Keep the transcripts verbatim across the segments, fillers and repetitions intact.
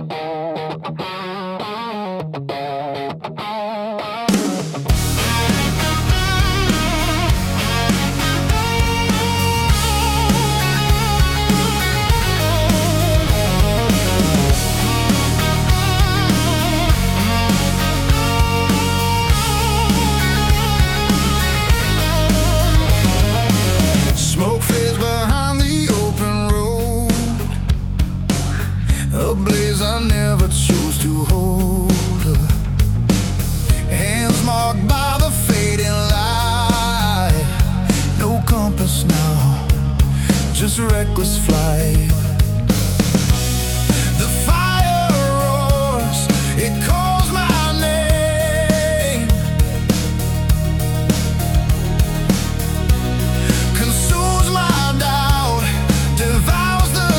Smoke fades behind the open road, a blaze I never chose to hold. Hands marked by the fading light, no compass now, just reckless flight. The fire roars, it calls my name, consumes my doubt, devours the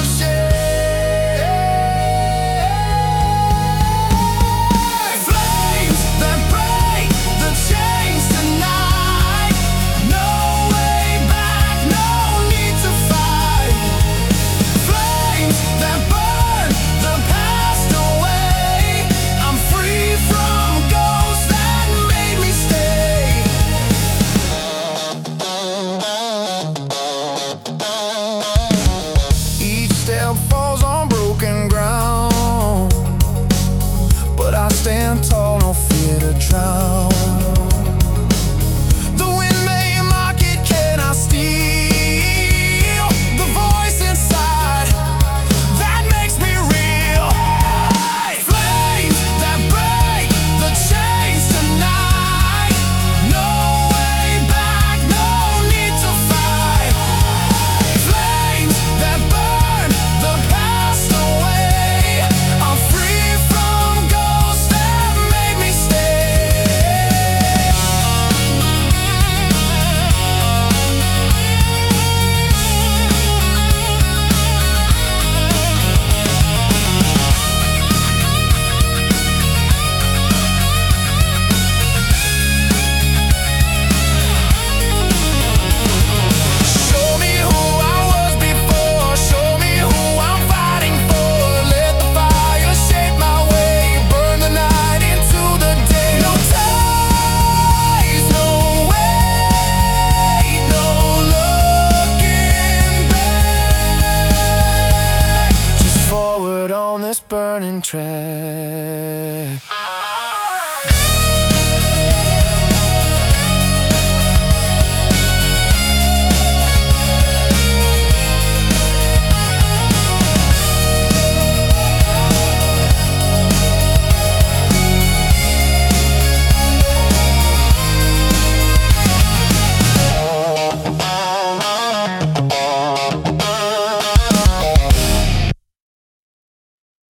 shame. Flames that break the chains tonight, no way back, no need to fight. Flames that burn the past away, I'm free from ghosts that made me stay. Each step falls on broken ground, but I stand tall, no fear to drown. The wind may mock it, cannot steal the voice inside that makes me real. Flames that break the chains tonight, no way back, no need to fight. Flames that burn the past away, I'm free from ghosts that made me stay. Show me who I was before, show me who I'm fighting for. Let the fire shape my way, burn the night into the day. No ties, no way, no looking back, just forward on this burning track.